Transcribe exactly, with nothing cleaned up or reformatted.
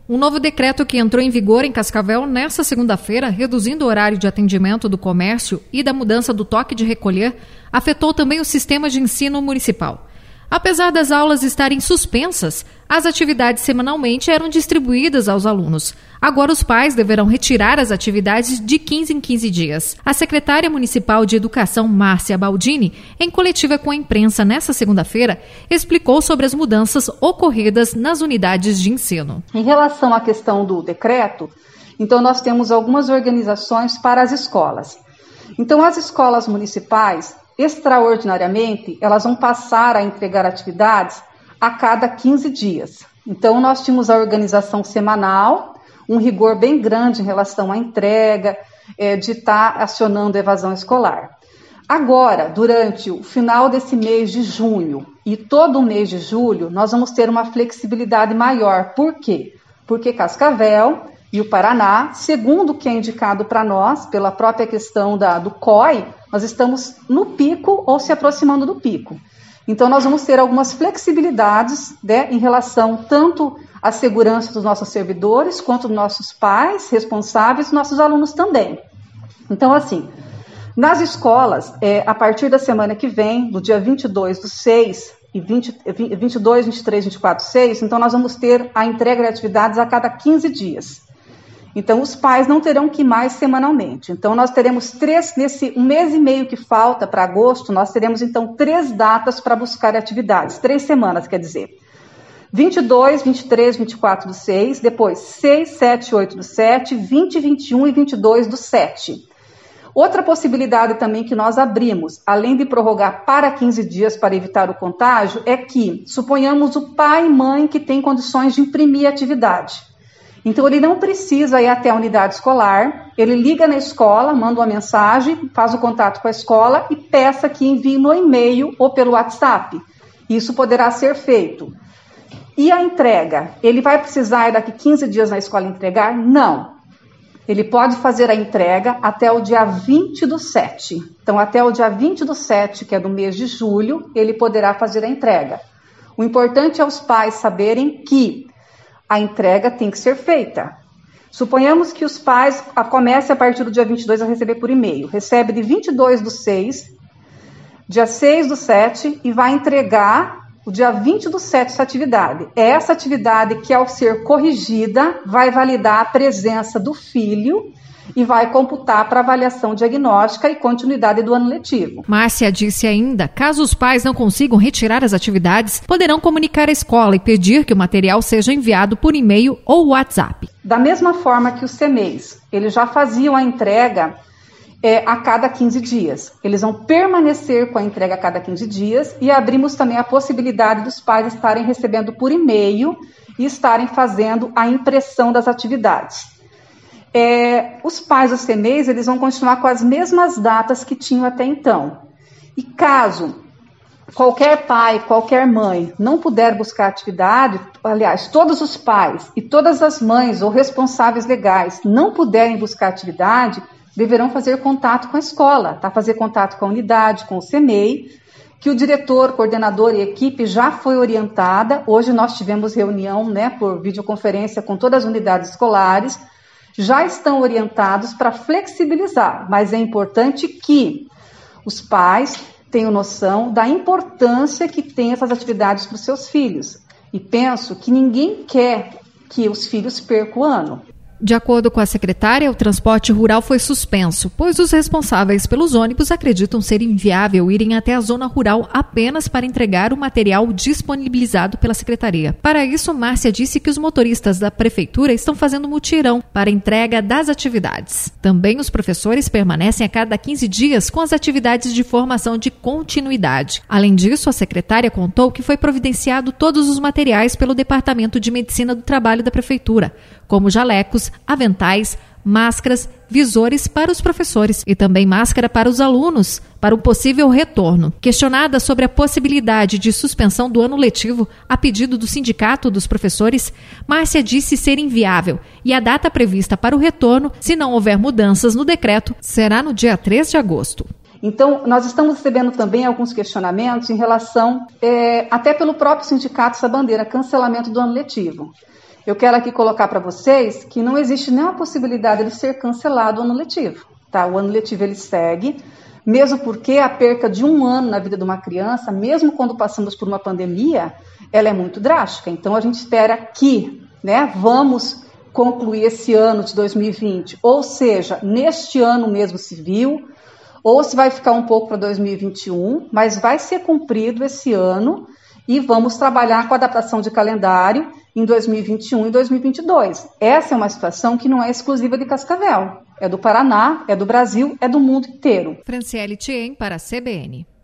Um novo decreto que entrou em vigor em Cascavel nesta segunda-feira, reduzindo o horário de atendimento do comércio e da mudança do toque de recolher, afetou também o sistema de ensino municipal. Apesar das aulas estarem suspensas, as atividades semanalmente eram distribuídas aos alunos. Agora os pais deverão retirar as atividades de quinze em quinze dias. A secretária municipal de Educação, Márcia Baldini, em coletiva com a imprensa nesta segunda-feira, explicou sobre as mudanças ocorridas nas unidades de ensino. Em relação à questão do decreto, então nós temos algumas organizações para as escolas. Então as escolas municipais, extraordinariamente, elas vão passar a entregar atividades a cada quinze dias. Então, nós tínhamos a organização semanal, um rigor bem grande em relação à entrega, é, de estar acionando a evasão escolar. Agora, durante o final desse mês de junho e todo o mês de julho, nós vamos ter uma flexibilidade maior. Por quê? Porque Cascavel e o Paraná, segundo o que é indicado para nós, pela própria questão da, do C O I, nós estamos no pico ou se aproximando do pico. Então, nós vamos ter algumas flexibilidades, né, em relação tanto à segurança dos nossos servidores, quanto dos nossos pais responsáveis, nossos alunos também. Então, assim, nas escolas, é, a partir da semana que vem, do dia vinte e dois do seis, e vinte, vinte e dois, vinte e três, vinte e quatro, seis, então nós vamos ter a entrega de atividades a cada quinze dias. Então, os pais não terão que ir mais semanalmente. Então, nós teremos três, nesse um mês e meio que falta para agosto, nós teremos, então, três datas para buscar atividades. Três semanas, quer dizer. vinte e dois, vinte e três, vinte e quatro do seis, depois seis, sete, oito do sete, vinte, vinte e um e vinte e dois do sete. Outra possibilidade também que nós abrimos, além de prorrogar para quinze dias para evitar o contágio, é que, suponhamos o pai e mãe que tem condições de imprimir atividade. Então, ele não precisa ir até a unidade escolar, ele liga na escola, manda uma mensagem, faz o contato com a escola e peça que envie no e-mail ou pelo WhatsApp. Isso poderá ser feito. E a entrega? Ele vai precisar ir daqui quinze dias na escola entregar? Não. Ele pode fazer a entrega até o dia vinte do sete. Então, até o dia vinte do sete, que é do mês de julho, ele poderá fazer a entrega. O importante é os pais saberem que a entrega tem que ser feita. Suponhamos que os pais comecem a partir do dia vinte e dois a receber por e-mail. Recebe de vinte e dois do seis, dia seis do sete, e vai entregar o dia vinte do sete essa atividade. É essa atividade que, ao ser corrigida, vai validar a presença do filho e vai computar para avaliação diagnóstica e continuidade do ano letivo. Márcia disse ainda, caso os pais não consigam retirar as atividades, poderão comunicar à escola e pedir que o material seja enviado por e-mail ou WhatsApp. Da mesma forma que os C M E Is, eles já faziam a entrega é, a cada quinze dias. Eles vão permanecer com a entrega a cada quinze dias e abrimos também a possibilidade dos pais estarem recebendo por e-mail e estarem fazendo a impressão das atividades. É, os pais dos C M E Is, eles vão continuar com as mesmas datas que tinham até então. E caso qualquer pai, qualquer mãe não puder buscar atividade, aliás, todos os pais e todas as mães ou responsáveis legais não puderem buscar atividade, deverão fazer contato com a escola, tá? Fazer contato com a unidade, com o C M E I, que o diretor, coordenador e equipe já foi orientada. Hoje nós tivemos reunião, né, por videoconferência com todas as unidades escolares, já estão orientados para flexibilizar, mas é importante que os pais tenham noção da importância que tem essas atividades para os seus filhos. E penso que ninguém quer que os filhos percam o ano. De acordo com a secretária, o transporte rural foi suspenso, pois os responsáveis pelos ônibus acreditam ser inviável irem até a zona rural apenas para entregar o material disponibilizado pela secretaria. Para isso, Márcia disse que os motoristas da prefeitura estão fazendo mutirão para entrega das atividades. Também os professores permanecem a cada quinze dias com as atividades de formação de continuidade. Além disso, a secretária contou que foi providenciado todos os materiais pelo Departamento de Medicina do Trabalho da prefeitura, como jalecos, aventais, máscaras, visores para os professores e também máscara para os alunos, para um possível retorno. Questionada sobre a possibilidade de suspensão do ano letivo a pedido do Sindicato dos Professores, Márcia disse ser inviável e a data prevista para o retorno, se não houver mudanças no decreto, será no dia três de agosto. Então, nós estamos recebendo também alguns questionamentos em relação, é, até pelo próprio sindicato, essa bandeira, cancelamento do ano letivo. Eu quero aqui colocar para vocês que não existe nenhuma possibilidade de ser cancelado o ano letivo. Tá? O ano letivo ele segue, mesmo porque a perca de um ano na vida de uma criança, mesmo quando passamos por uma pandemia, ela é muito drástica. Então a gente espera que, né, vamos concluir esse ano de dois mil e vinte, ou seja, neste ano mesmo civil, ou se vai ficar um pouco para dois mil e vinte e um, mas vai ser cumprido esse ano e vamos trabalhar com a adaptação de calendário em dois mil e vinte e um e dois mil e vinte e dois. Essa é uma situação que não é exclusiva de Cascavel. É do Paraná, é do Brasil, é do mundo inteiro. Franciele Thiem para a C B N.